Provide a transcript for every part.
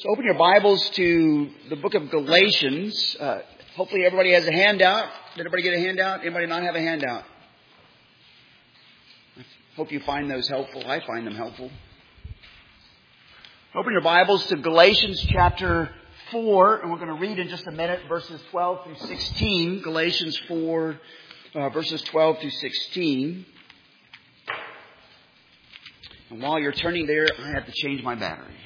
So open your Bibles to the book of Galatians. Hopefully everybody has a handout. Did everybody get a handout? Anybody not have a handout? I hope you find those helpful. I find them helpful. Open your Bibles to Galatians chapter 4, and we're going to read in just a minute verses 12 through 16. Galatians 4, verses 12 through 16. And while you're turning there, I have to change my battery.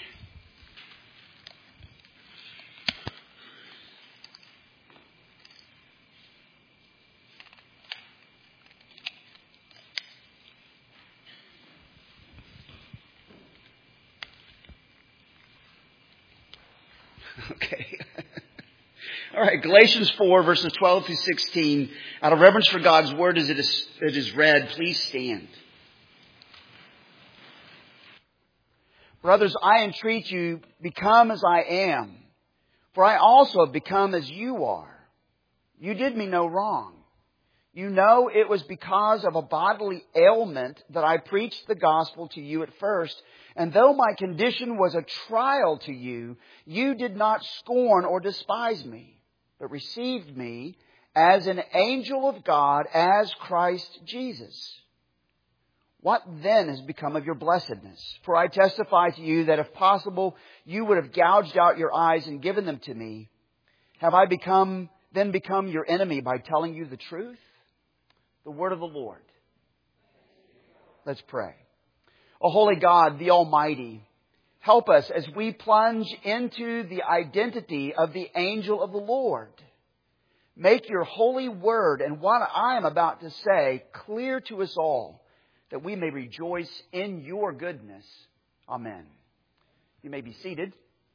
Okay. All right, Galatians 4, verses 12 through 16. Out of reverence for God's word as it is read, please stand. Brothers, I entreat you, become as I am, for I also have become as you are. You did me no wrong. You know it was because of a bodily ailment that I preached the gospel to you at first. And though my condition was a trial to you, you did not scorn or despise me, but received me as an angel of God, as Christ Jesus. What then has become of your blessedness? For I testify to you that if possible, you would have gouged out your eyes and given them to me. Have I become your enemy by telling you the truth? The word of the Lord. Let's pray. O holy God, the Almighty, help us as we plunge into the identity of the angel of the Lord. Make your holy word and what I am about to say clear to us all, that we may rejoice in your goodness. Amen. You may be seated.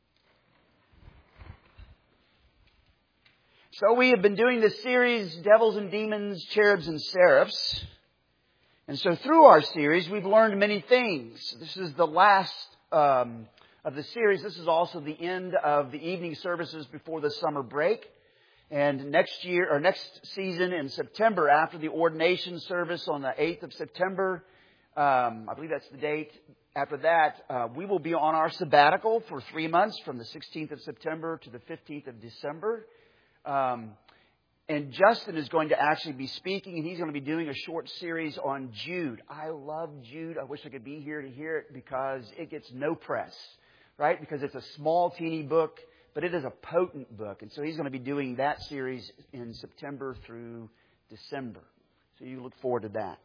So we have been doing this series, Devils and Demons, Cherubs and Seraphs. And so through our series, we've learned many things. This is the last of the series. This is also the end of the evening services before the summer break. And next season in September, after the ordination service on the 8th of September, I believe that's the date. After that, we will be on our sabbatical for 3 months from the 16th of September to the 15th of December. And Justin is going to actually be speaking, and he's going to be doing a short series on Jude. I love Jude. I wish I could be here to hear it because it gets no press, right? Because it's a small, teeny book, but it is a potent book. And so he's going to be doing that series in September through December. So you look forward to that.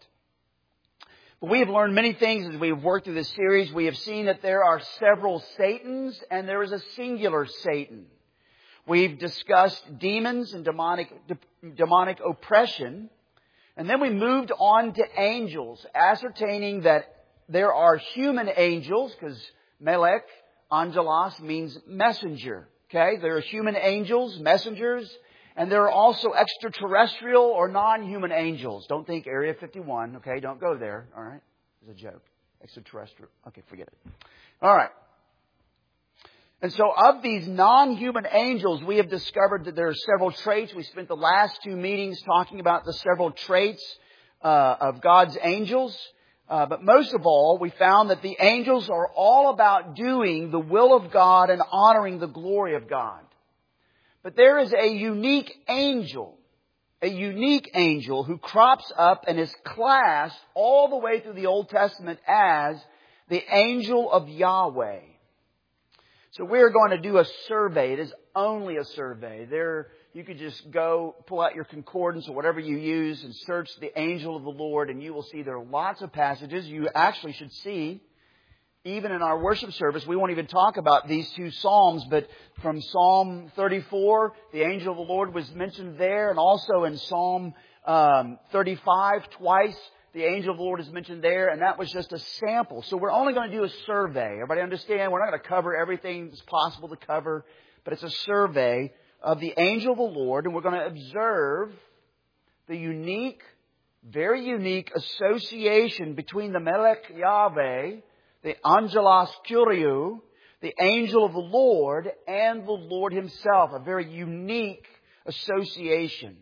But we have learned many things as we have worked through this series. We have seen that there are several Satans, and there is a singular Satan. We've discussed demons and demonic oppression. And then we moved on to angels, ascertaining that there are human angels, because Melech, angelos, means messenger. Okay, there are human angels, messengers, and there are also extraterrestrial or non-human angels. Don't think Area 51, okay? Don't go there, all right? It's a joke. Extraterrestrial. Okay, forget it. All right. And so of these non-human angels, we have discovered that there are several traits. We spent the last 2 meetings talking about the several traits of God's angels. But most of all, we found that the angels are all about doing the will of God and honoring the glory of God. But there is a unique angel who crops up and is classed all the way through the Old Testament as the angel of Yahweh. So we're going to do a survey. It is only a survey. You could just go pull out your concordance or whatever you use and search the angel of the Lord, and you will see there are lots of passages. You actually should see, even in our worship service, we won't even talk about these 2 Psalms, but from Psalm 34, the angel of the Lord was mentioned there, and also in Psalm 35 twice. The angel of the Lord is mentioned there, and that was just a sample. So we're only going to do a survey. Everybody understand? We're not going to cover everything that's possible to cover, but it's a survey of the angel of the Lord, and we're going to observe the unique, very unique association between the Melech Yahweh, the Angelos Kyriou, the angel of the Lord, and the Lord Himself. A very unique association.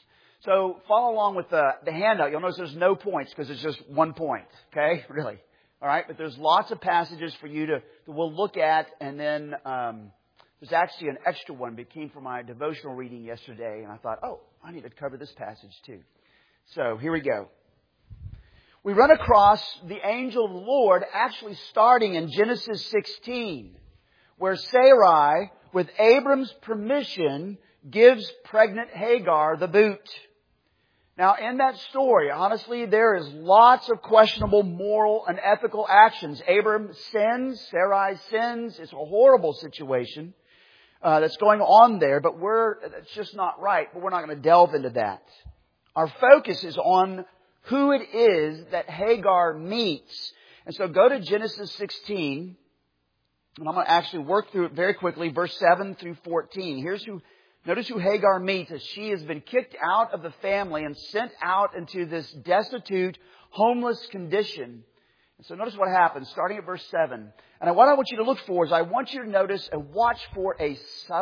So follow along with the handout. You'll notice there's no points because it's just 1 point. Okay? Really. All right, but there's lots of passages for you that we'll look at, and then there's actually an extra one that came from my devotional reading yesterday, and I thought, oh, I need to cover this passage too. So here we go. We run across the angel of the Lord actually starting in Genesis 16, where Sarai, with Abram's permission, gives pregnant Hagar the boot. Now, in that story, honestly, there is lots of questionable moral and ethical actions. Abram sins, Sarai sins. It's a horrible situation that's going on there, but it's just not right. But we're not going to delve into that. Our focus is on who it is that Hagar meets. And so go to Genesis 16, and I'm going to actually work through it very quickly, verse 7 through 14. Notice who Hagar meets as she has been kicked out of the family and sent out into this destitute, homeless condition. And so notice what happens, starting at verse 7. And what I want you to look for is I want you to notice and watch for a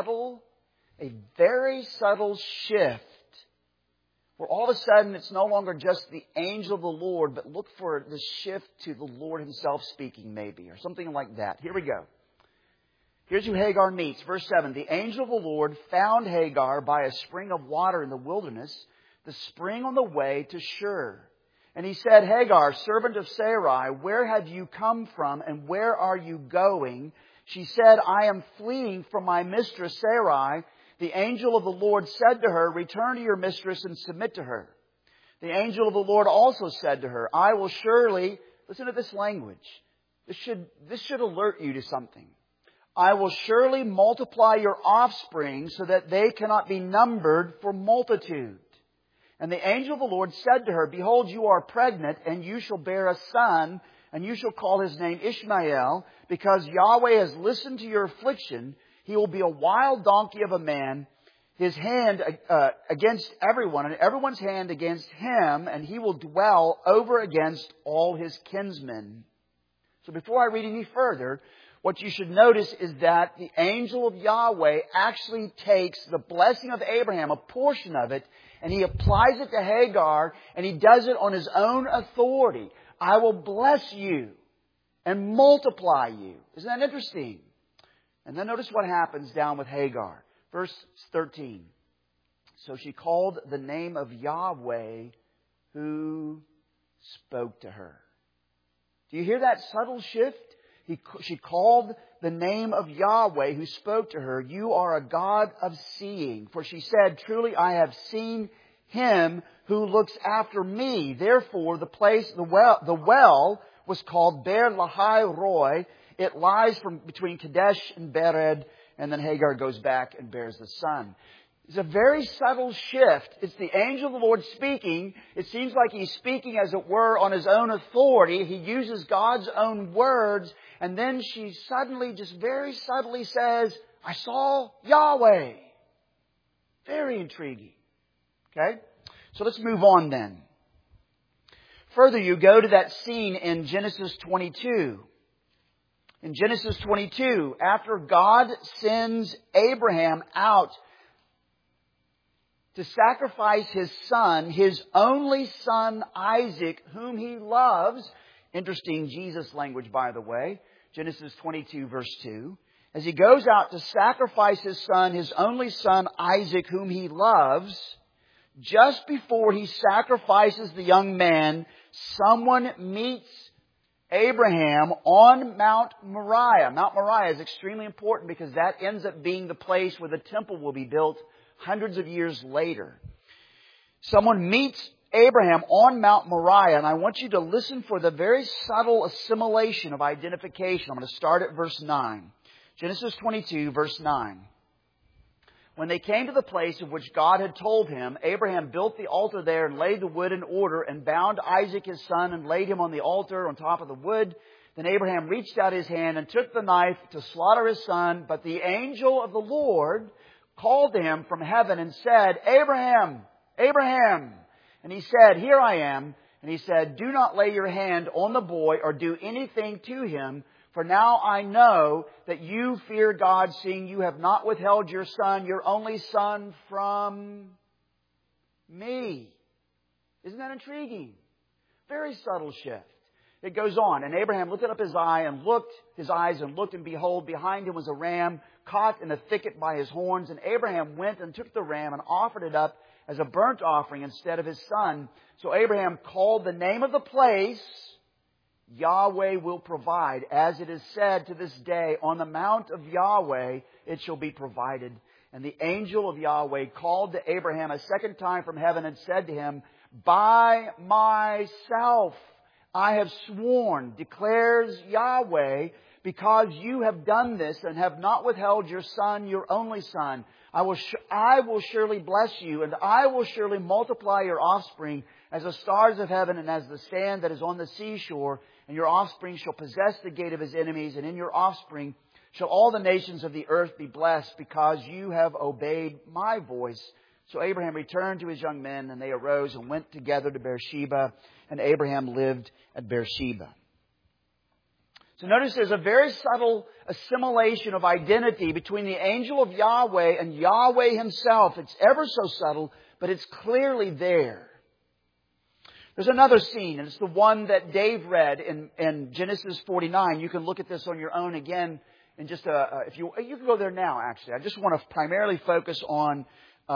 very subtle shift. Where all of a sudden it's no longer just the angel of the Lord, but look for the shift to the Lord Himself speaking maybe, or something like that. Here we go. Here's who Hagar meets. Verse 7. The angel of the Lord found Hagar by a spring of water in the wilderness, the spring on the way to Shur. And he said, Hagar, servant of Sarai, where have you come from and where are you going? She said, I am fleeing from my mistress Sarai. The angel of the Lord said to her, return to your mistress and submit to her. The angel of the Lord also said to her, I will surely, listen to this language. This should alert you to something. I will surely multiply your offspring so that they cannot be numbered for multitude. And the angel of the Lord said to her, behold, you are pregnant, and you shall bear a son, and you shall call his name Ishmael, because Yahweh has listened to your affliction. He will be a wild donkey of a man, his hand against everyone, and everyone's hand against him, and he will dwell over against all his kinsmen. So before I read any further, what you should notice is that the angel of Yahweh actually takes the blessing of Abraham, a portion of it, and he applies it to Hagar, and he does it on his own authority. I will bless you and multiply you. Isn't that interesting? And then notice what happens down with Hagar. Verse 13. So she called the name of Yahweh who spoke to her. Do you hear that subtle shift? She called the name of Yahweh who spoke to her, you are a God of seeing. For she said, truly I have seen Him who looks after me. Therefore the well was called Beer Lahai Roi. It lies between Kadesh and Bered, and then Hagar goes back and bears the son. It's a very subtle shift. It's the angel of the Lord speaking. It seems like he's speaking, as it were, on his own authority. He uses God's own words. And then she suddenly, just very subtly says, I saw Yahweh. Very intriguing. Okay? So let's move on then. Further, you go to that scene in Genesis 22. In Genesis 22, after God sends Abraham out to sacrifice his son, his only son Isaac, whom he loves. Interesting Jesus language, by the way. Genesis 22, verse 2. As he goes out to sacrifice his son, his only son Isaac, whom he loves, just before he sacrifices the young man, someone meets Abraham on Mount Moriah. Mount Moriah is extremely important because that ends up being the place where the temple will be built hundreds of years later. Someone meets Abraham on Mount Moriah, and I want you to listen for the very subtle assimilation of identification. I'm going to start at verse 9. Genesis 22, verse 9. When they came to the place of which God had told him, Abraham built the altar there and laid the wood in order and bound Isaac his son and laid him on the altar on top of the wood. Then Abraham reached out his hand and took the knife to slaughter his son. But the angel of the Lord called to him from heaven and said, Abraham, Abraham. And he said, here I am. And he said, do not lay your hand on the boy or do anything to him. For now I know that you fear God, seeing you have not withheld your son, your only son, from me. Isn't that intriguing? Very subtle shift. It goes on. And Abraham lifted up his eyes and looked, and behold, behind him was a ram caught in a thicket by his horns. And Abraham went and took the ram and offered it up as a burnt offering instead of his son. So Abraham called the name of the place, Yahweh will provide. As it is said to this day, on the mount of Yahweh it shall be provided. And the angel of Yahweh called to Abraham a second time from heaven and said to him, by myself I have sworn, declares Yahweh, because you have done this and have not withheld your son, your only son. I will surely bless you, and I will surely multiply your offspring as the stars of heaven and as the sand that is on the seashore. And your offspring shall possess the gate of his enemies, and in your offspring shall all the nations of the earth be blessed, because you have obeyed my voice. So Abraham returned to his young men, and they arose and went together to Beersheba, and Abraham lived at Beersheba. So notice there's a very subtle assimilation of identity between the angel of Yahweh and Yahweh himself. It's ever so subtle, but it's clearly there. There's another scene, and it's the one that Dave read in Genesis 49. You can look at this on your own again in just if you can go there now, actually. I just want to primarily focus on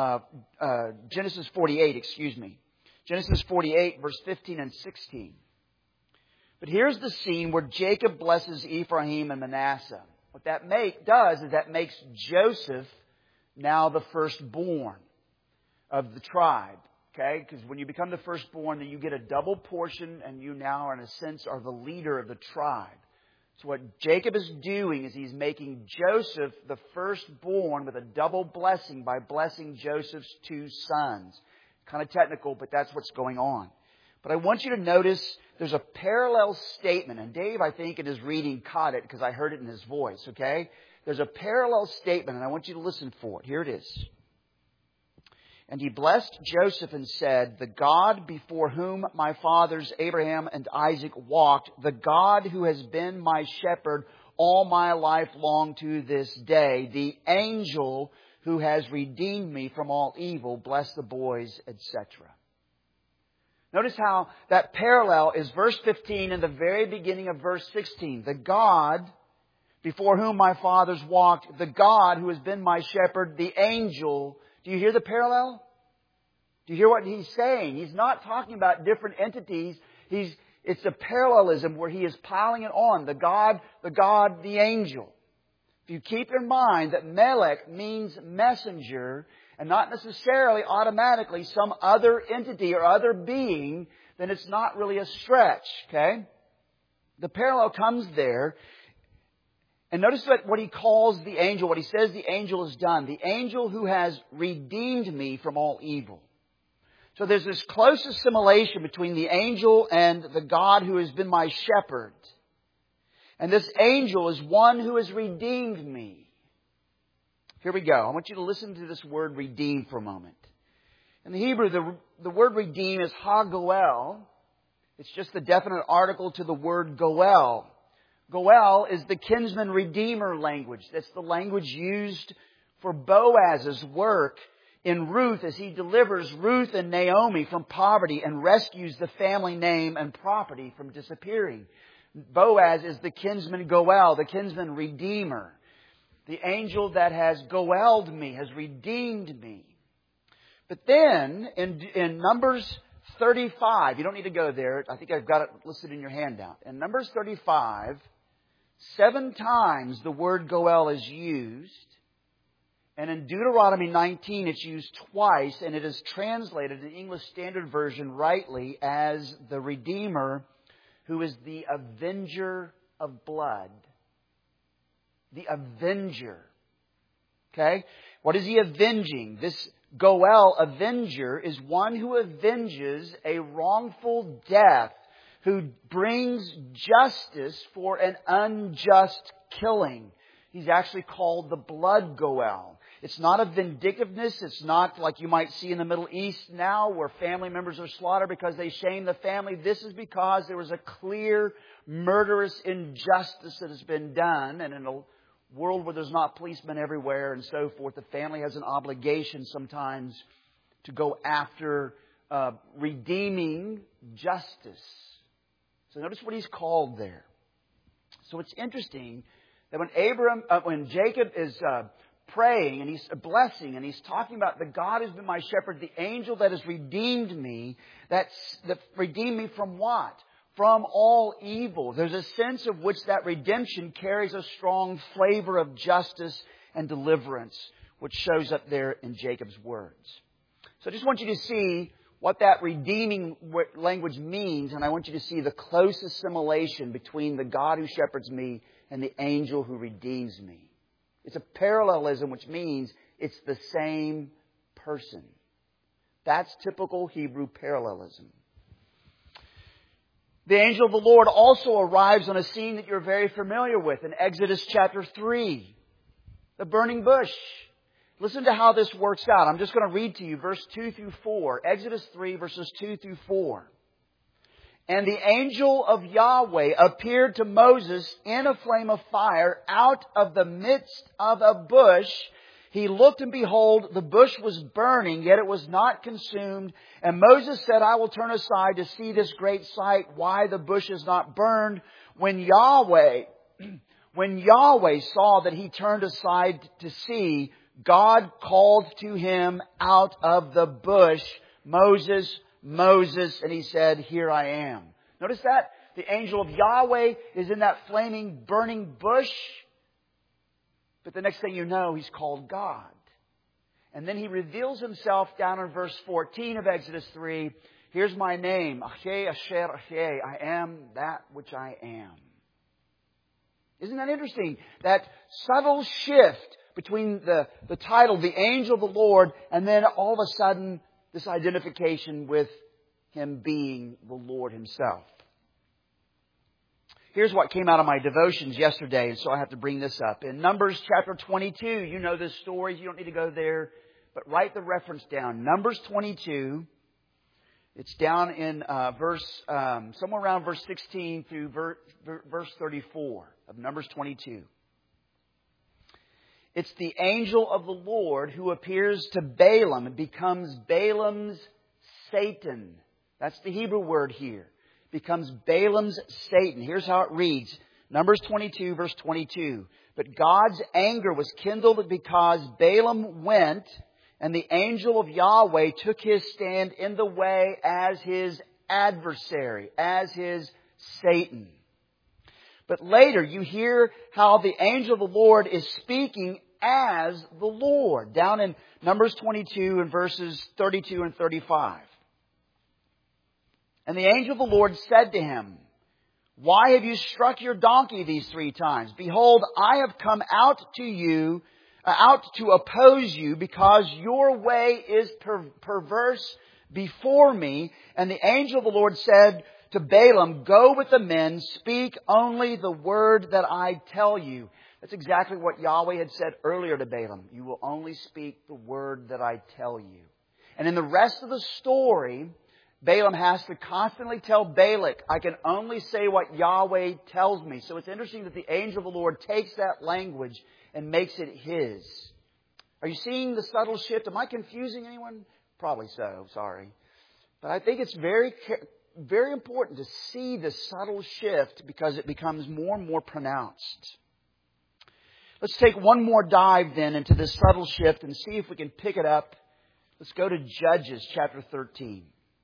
Genesis 48, Genesis 48, verse 15 and 16. But here's the scene where Jacob blesses Ephraim and Manasseh. What that does is that makes Joseph now the firstborn of the tribe. Okay? Because when you become the firstborn, then you get a double portion, and you now, in a sense, are the leader of the tribe. So what Jacob is doing is he's making Joseph the firstborn with a double blessing by blessing Joseph's two sons. Kind of technical, but that's what's going on. But I want you to notice there's a parallel statement. And Dave, I think, in his reading caught it because I heard it in his voice. Okay? There's a parallel statement, and I want you to listen for it. Here it is. And he blessed Joseph and said, the God before whom my fathers Abraham and Isaac walked, the God who has been my shepherd all my life long to this day, the angel who has redeemed me from all evil, bless the boys, etc. Notice how that parallel is verse 15 and the very beginning of verse 16. The God before whom my fathers walked, the God who has been my shepherd, the angel. Do you hear the parallel? Do you hear what he's saying? He's not talking about different entities. It's a parallelism where he is piling it on. The God, the angel. If you keep in mind that Melech means messenger and not necessarily automatically some other entity or other being, then it's not really a stretch. Okay? The parallel comes there. And notice what he calls the angel, what he says the angel has done. The angel who has redeemed me from all evil. So there's this close assimilation between the angel and the God who has been my shepherd. And this angel is one who has redeemed me. Here we go. I want you to listen to this word redeem for a moment. In the Hebrew, the word redeem is ha-goel. It's just the definite article to the word goel. Goel is the kinsman redeemer language. That's the language used for Boaz's work in Ruth as he delivers Ruth and Naomi from poverty and rescues the family name and property from disappearing. Boaz is the kinsman goel, the kinsman redeemer. The angel that has goeled me, has redeemed me. But then in Numbers 35, you don't need to go there. I think I've got it listed in your handout. In Numbers 35, 7 times the word goel is used. And in Deuteronomy 19, it's used twice, and it is translated in English Standard Version rightly as the Redeemer, who is the avenger of blood. The avenger. Okay? What is he avenging? This goel, avenger, is one who avenges a wrongful death, who brings justice for an unjust killing. He's actually called the blood goel. It's not a vindictiveness. It's not like you might see in the Middle East now where family members are slaughtered because they shame the family. This is because there was a clear murderous injustice that has been done. And in a world where there's not policemen everywhere and so forth, the family has an obligation sometimes to go after redeeming justice. So notice what he's called there. So it's interesting that when Jacob is praying and he's blessing and he's talking about the God has been my shepherd, the angel that has redeemed me, that redeemed me from what? From all evil. There's a sense of which that redemption carries a strong flavor of justice and deliverance, which shows up there in Jacob's words. So I just want you to see what that redeeming language means, and I want you to see the close assimilation between the God who shepherds me and the angel who redeems me. It's a parallelism, which means it's the same person. That's typical Hebrew parallelism. The angel of the Lord also arrives on a scene that you're very familiar with in Exodus chapter 3, the burning bush. Listen to how this works out. I'm just going to read to you verse 2 through 4. Exodus 3, verses 2 through 4. And the angel of Yahweh appeared to Moses in a flame of fire out of the midst of a bush. He looked, and behold, the bush was burning, yet it was not consumed. And Moses said, I will turn aside to see this great sight, why the bush is not burned. When Yahweh saw that he turned aside to see, God called to him out of the bush, Moses, Moses, and he said, here I am. Notice that? The angel of Yahweh is in that flaming, burning bush. But the next thing you know, he's called God. And then he reveals himself down in verse 14 of Exodus 3. Here's my name. Asher, Asher, Asher. I am that which I am. Isn't that interesting? That subtle shift between the title, the angel of the Lord, and then all of a sudden, this identification with him being the Lord himself. Here's what came out of my devotions yesterday, and so I have to bring this up. In Numbers chapter 22, you know this story, you don't need to go there, but write the reference down. Numbers 22, it's down in somewhere around verse 16 through verse 34 of Numbers 22. It's the angel of the Lord who appears to Balaam and becomes Balaam's Satan. That's the Hebrew word here. Becomes Balaam's Satan. Here's how it reads. Numbers 22, verse 22. But God's anger was kindled because Balaam went, and the angel of Yahweh took his stand in the way as his adversary, as his Satan. But later you hear how the angel of the Lord is speaking as the Lord, down in Numbers 22 and verses 32 and 35. And the angel of the Lord said to him, why have you struck your donkey these 3 times? Behold, I have come out to oppose you, because your way is perverse before me. And the angel of the Lord said to Balaam, go with the men, speak only the word that I tell you. That's exactly what Yahweh had said earlier to Balaam. You will only speak the word that I tell you. And in the rest of the story, Balaam has to constantly tell Balak, I can only say what Yahweh tells me. So it's interesting that the angel of the Lord takes that language and makes it his. Are you seeing the subtle shift? Am I confusing anyone? Probably so, sorry. But I think it's very, very important to see the subtle shift because it becomes more and more pronounced. Let's take one more dive then into this subtle shift and see if we can pick it up. Let's go to Judges chapter 13.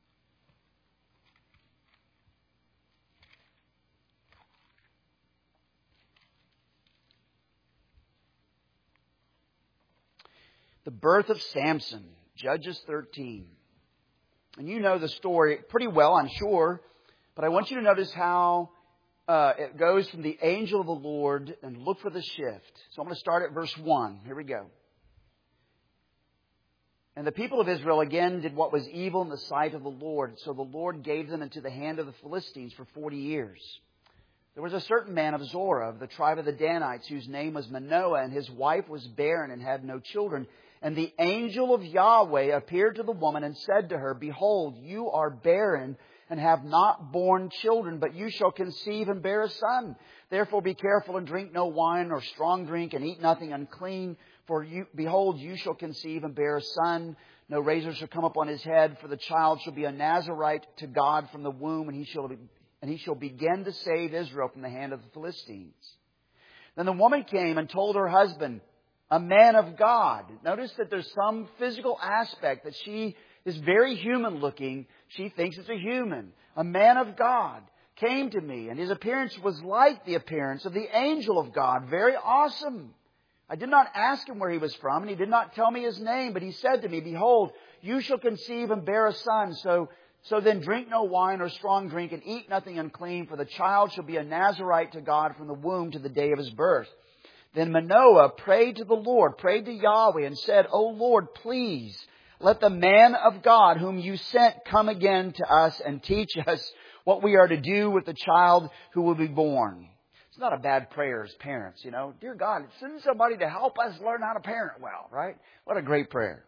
The birth of Samson, Judges 13. And you know the story pretty well, I'm sure. But I want you to notice how it goes from the angel of the Lord, and look for the shift. So I'm going to start at verse 1. Here we go. And the people of Israel again did what was evil in the sight of the Lord. So the Lord gave them into the hand of the Philistines for 40 years. There was a certain man of Zorah, of the tribe of the Danites, whose name was Manoah, and his wife was barren and had no children. And the angel of Yahweh appeared to the woman and said to her, behold, you are barren and have not borne children, but you shall conceive and bear a son. Therefore be careful and drink no wine or strong drink, and eat nothing unclean. For you, behold, you shall conceive and bear a son. No razor shall come upon his head, for the child shall be a Nazirite to God from the womb, and and he shall begin to save Israel from the hand of the Philistines. Then the woman came and told her husband, a man of God. Notice that there's some physical aspect that she is very human looking. She thinks it's a human. A man of God came to me, and his appearance was like the appearance of the angel of God. Very awesome. I did not ask him where he was from, and he did not tell me his name, but he said to me, behold, you shall conceive and bear a son. So then drink no wine or strong drink, and eat nothing unclean, for the child shall be a Nazirite to God from the womb to the day of his birth. Then Manoah prayed to the Lord, prayed to Yahweh, and said, O Lord, please let the man of God whom you sent come again to us and teach us what we are to do with the child who will be born. It's not a bad prayer as parents, you know. Dear God, send somebody to help us learn how to parent well, right? What a great prayer.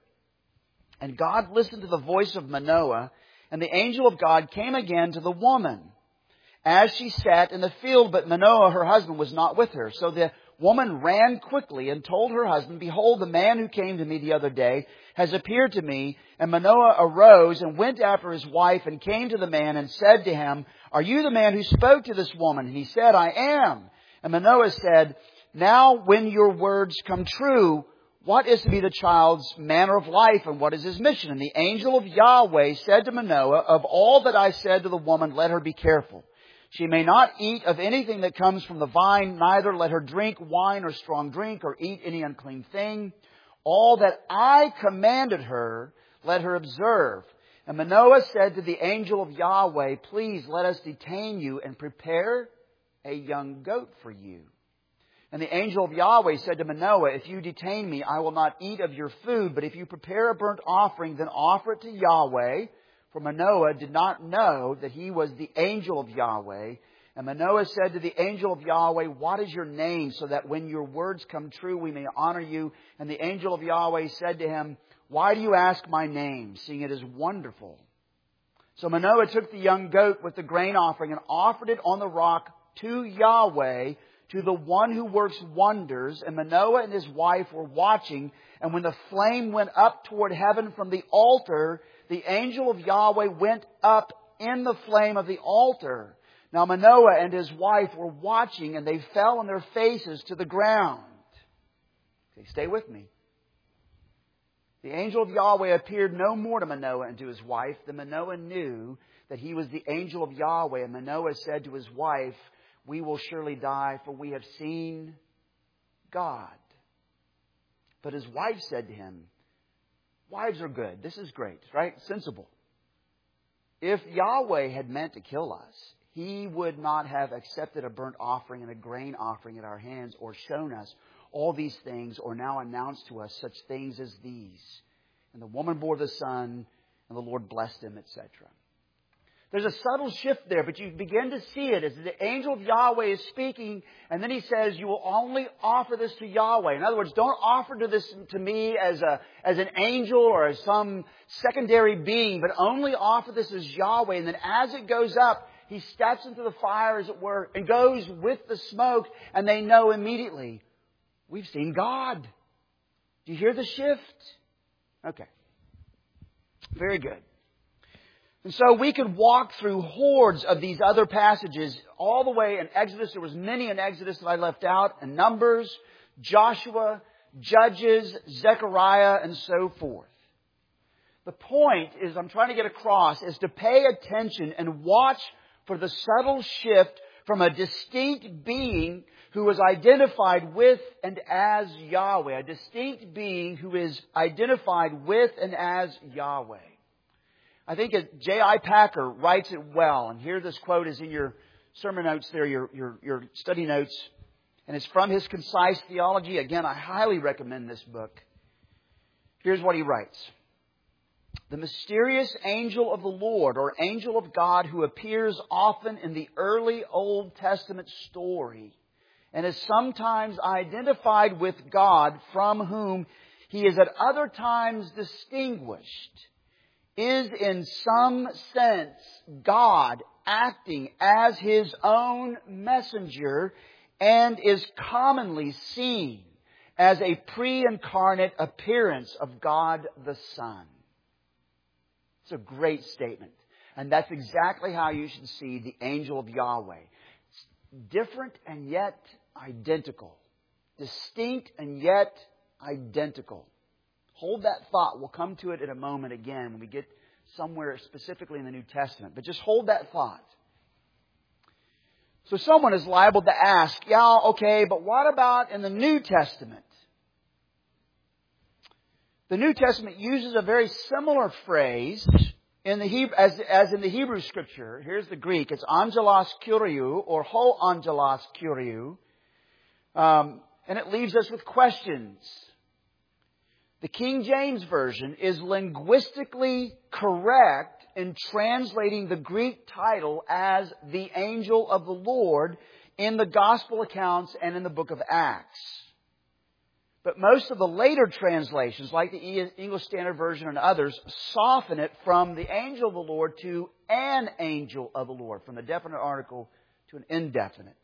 And God listened to the voice of Manoah, and the angel of God came again to the woman as she sat in the field, but Manoah, her husband, was not with her. So the woman ran quickly and told her husband, behold, the man who came to me the other day has appeared to me. And Manoah arose and went after his wife and came to the man and said to him, are you the man who spoke to this woman? And he said, I am. And Manoah said, now when your words come true, what is to be the child's manner of life and what is his mission? And the angel of Yahweh said to Manoah, of all that I said to the woman, let her be careful. She may not eat of anything that comes from the vine, neither let her drink wine or strong drink or eat any unclean thing. All that I commanded her, let her observe. And Manoah said to the angel of Yahweh, please let us detain you and prepare a young goat for you. And the angel of Yahweh said to Manoah, if you detain me, I will not eat of your food, but if you prepare a burnt offering, then offer it to Yahweh. For Manoah did not know that he was the angel of Yahweh. And Manoah said to the angel of Yahweh, what is your name, so that when your words come true, we may honor you? And the angel of Yahweh said to him, why do you ask my name, seeing it is wonderful? So Manoah took the young goat with the grain offering and offered it on the rock to Yahweh, to the one who works wonders. And Manoah and his wife were watching. And when the flame went up toward heaven from the altar, the angel of Yahweh went up in the flame of the altar. Now Manoah and his wife were watching, and they fell on their faces to the ground. Okay, stay with me. The angel of Yahweh appeared no more to Manoah and to his wife. Then Manoah knew that he was the angel of Yahweh. And Manoah said to his wife, we will surely die, for we have seen God. But his wife said to him, wives are good. This is great, right? Sensible. If Yahweh had meant to kill us, He would not have accepted a burnt offering and a grain offering at our hands, or shown us all these things, or now announced to us such things as these. And the woman bore the son, and the Lord blessed him, etc. There's a subtle shift there, but you begin to see it as the angel of Yahweh is speaking, and then he says, you will only offer this to Yahweh. In other words, don't offer this to me as an angel or as some secondary being, but only offer this as Yahweh. And then as it goes up, he steps into the fire, as it were, and goes with the smoke, and they know immediately, we've seen God. Do you hear the shift? Okay. Very good. And so we could walk through hordes of these other passages all the way in Exodus. There was many in Exodus that I left out. And Numbers, Joshua, Judges, Zechariah, and so forth. The point is, I'm trying to get across, is to pay attention and watch for the subtle shift from a distinct being who is identified with and as Yahweh. A distinct being who is identified with and as Yahweh. I think J.I. Packer writes it well. And here this quote is in your sermon notes there, your study notes. And it's from his Concise Theology. Again, I highly recommend this book. Here's what he writes. The mysterious angel of the Lord, or angel of God, who appears often in the early Old Testament story and is sometimes identified with God, from whom He is at other times distinguished, is in some sense God acting as His own messenger, and is commonly seen as a pre-incarnate appearance of God the Son. It's a great statement. And that's exactly how you should see the angel of Yahweh. It's different and yet identical. Distinct and yet identical. Hold that thought. We'll come to it in a moment again when we get somewhere specifically in the New Testament. But just hold that thought. So someone is liable to ask, yeah, okay, but what about in the New Testament? The New Testament uses a very similar phrase in the as in the Hebrew Scripture. Here's the Greek. It's angelos kuriou or ho angelos kuriou. And it leaves us with questions. The King James Version is linguistically correct in translating the Greek title as the angel of the Lord in the Gospel accounts and in the book of Acts. But most of the later translations, like the English Standard Version and others, soften it from the angel of the Lord to an angel of the Lord, from a definite article to an indefinite.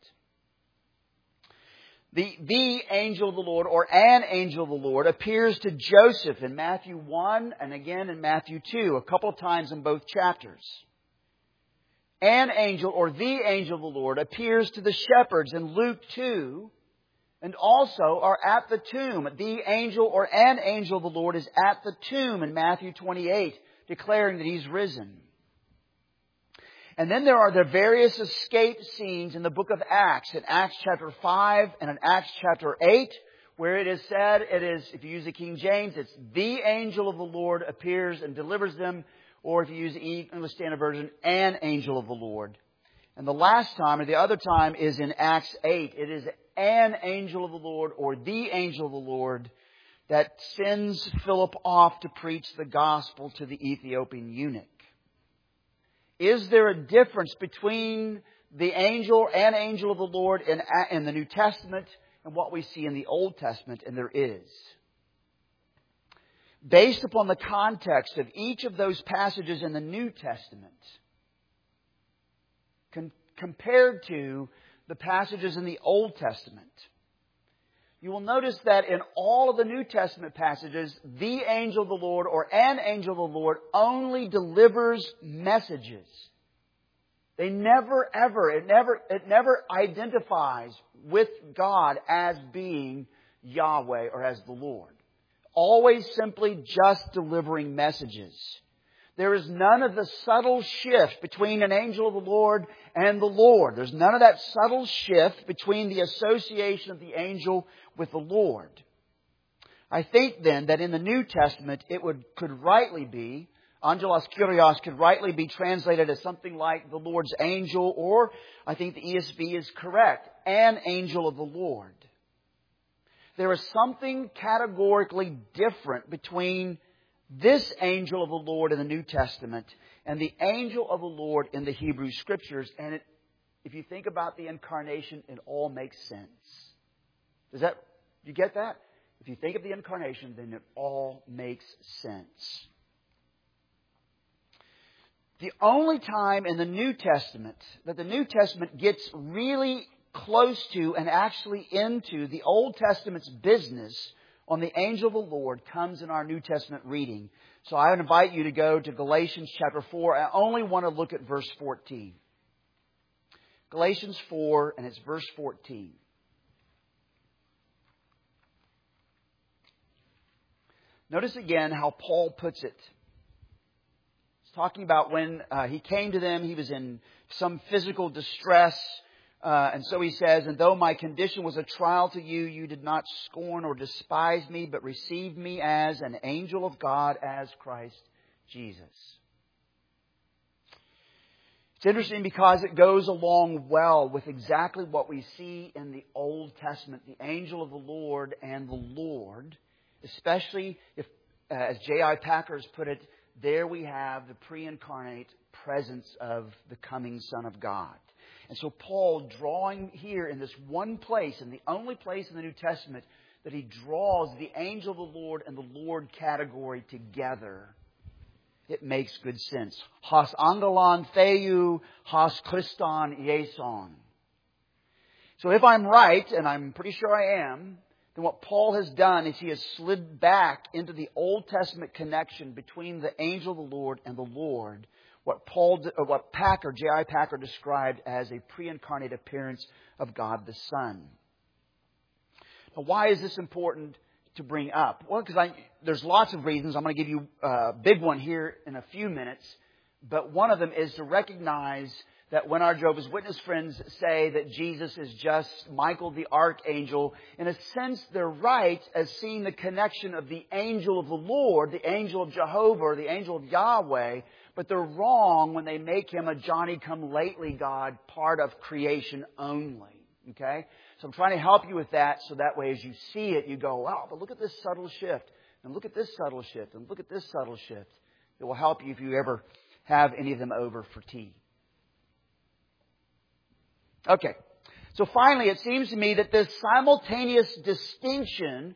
The angel of the Lord or an angel of the Lord appears to Joseph in Matthew 1 and again in Matthew 2, a couple of times in both chapters. An angel or the angel of the Lord appears to the shepherds in Luke 2 and also are at the tomb. The angel or an angel of the Lord is at the tomb in Matthew 28, declaring that He's risen. And then there are the various escape scenes in the book of Acts, in Acts chapter 5 and in Acts chapter 8, where it is said, it is, if you use the King James, it's the angel of the Lord appears and delivers them, or if you use the English Standard Version, an angel of the Lord. And the last time, or the other time, is in Acts 8. It is an angel of the Lord, or the angel of the Lord, that sends Philip off to preach the gospel to the Ethiopian eunuch. Is there a difference between the angel and angel of the Lord in the New Testament and what we see in the Old Testament? And there is. Based upon the context of each of those passages in the New Testament, compared to the passages in the Old Testament, you will notice that in all of the New Testament passages, the angel of the Lord or an angel of the Lord only delivers messages. It never identifies with God as being Yahweh or as the Lord. Always simply just delivering messages. There is none of the subtle shift between an angel of the Lord and the Lord. There's none of that subtle shift between the association of the angel with the Lord. I think then that in the New Testament could rightly be, angelos kurios could rightly be translated as something like the Lord's angel, or I think the ESV is correct, an angel of the Lord. There is something categorically different between this angel of the Lord in the New Testament and the angel of the Lord in the Hebrew Scriptures. And if you think about the incarnation, it all makes sense. Do you get that? If you think of the incarnation, then it all makes sense. The only time in the New Testament that the New Testament gets really close to and actually into the Old Testament's business on the angel of the Lord comes in our New Testament reading. So I would invite you to go to Galatians chapter 4. I only want to look at verse 14. Galatians 4, and it's verse 14. Notice again how Paul puts it. He's talking about when he came to them, he was in some physical distress. And so he says, and though my condition was a trial to you, you did not scorn or despise me, but received me as an angel of God, as Christ Jesus. It's interesting because it goes along well with exactly what we see in the Old Testament, the angel of the Lord and the Lord, especially if, as J.I. Packer has put it, there we have the pre-incarnate presence of the coming Son of God. And so Paul, drawing here in this one place, and the only place in the New Testament that he draws the angel of the Lord and the Lord category together, it makes good sense. Has angelon theou, has Christon ieson. So if I'm right, and I'm pretty sure I am, then what Paul has done is he has slid back into the Old Testament connection between the angel of the Lord and the Lord, what J.I. Packer described as a pre-incarnate appearance of God the Son. Now, why is this important to bring up? Well, because there's lots of reasons. I'm going to give you a big one here in a few minutes. But one of them is to recognize that when our Jehovah's Witness friends say that Jesus is just Michael the Archangel, in a sense they're right as seeing the connection of the angel of the Lord, the angel of Jehovah, or the angel of Yahweh, but they're wrong when they make Him a Johnny-come-lately God, part of creation only. Okay? So I'm trying to help you with that so that way as you see it, you go, wow, but look at this subtle shift, and look at this subtle shift, and look at this subtle shift. It will help you if you ever have any of them over for tea. Okay. So finally, it seems to me that this simultaneous distinction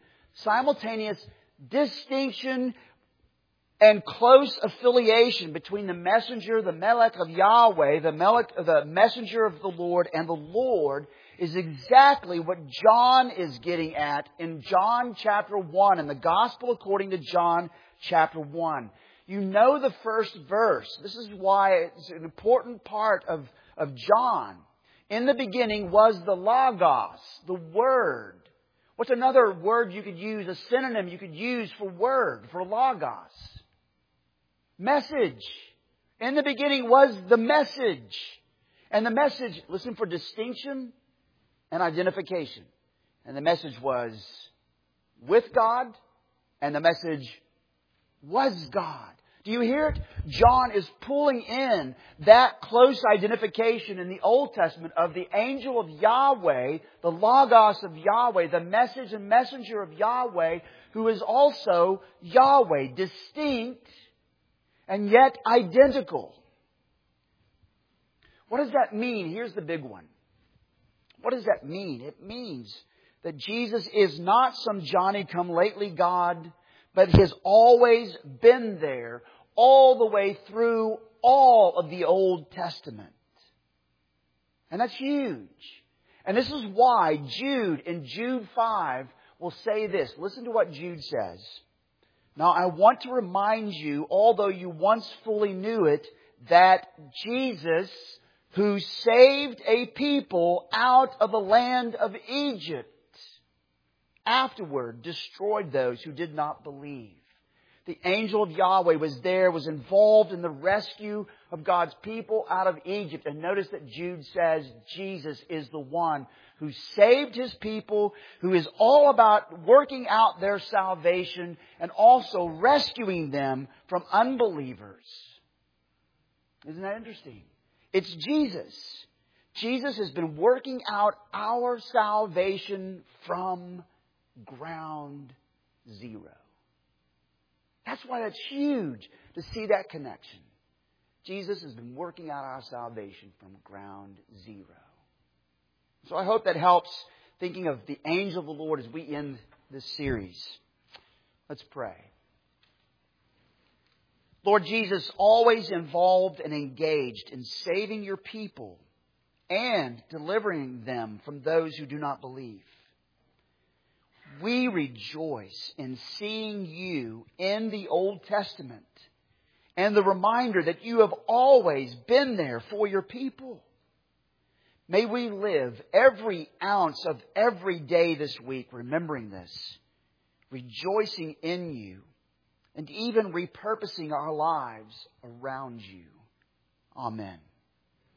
and close affiliation between the messenger, the Melech of Yahweh, the messenger of the Lord, and the Lord is exactly what John is getting at in John chapter 1, in the Gospel according to John chapter 1. You know the first verse. This is why it's an important part of John. In the beginning was the Logos, the Word. What's another word you could use, a synonym you could use for word, for Logos? Message. In the beginning was the message. And the message, listen for distinction and identification. And the message was with God, and the message was God. Do you hear it? John is pulling in that close identification in the Old Testament of the angel of Yahweh, the Logos of Yahweh, the message and messenger of Yahweh, who is also Yahweh, distinct and yet identical. What does that mean? Here's the big one. What does that mean? It means that Jesus is not some Johnny-come-lately God, but He has always been there all the way through all of the Old Testament. And that's huge. And this is why Jude, in Jude 5, will say this. Listen to what Jude says. Now, I want to remind you, although you once fully knew it, that Jesus, who saved a people out of the land of Egypt, afterward destroyed those who did not believe. The angel of Yahweh was there, was involved in the rescue of God's people out of Egypt. And notice that Jude says Jesus is the one who saved His people, who is all about working out their salvation and also rescuing them from unbelievers. Isn't that interesting? It's Jesus. Jesus has been working out our salvation from ground zero. That's why that's huge to see that connection. Jesus has been working out our salvation from ground zero. So I hope that helps thinking of the angel of the Lord as we end this series. Let's pray. Lord Jesus, always involved and engaged in saving your people and delivering them from those who do not believe. We rejoice in seeing you in the Old Testament and the reminder that you have always been there for your people. May we live every ounce of every day this week remembering this, rejoicing in you, and even repurposing our lives around you. Amen.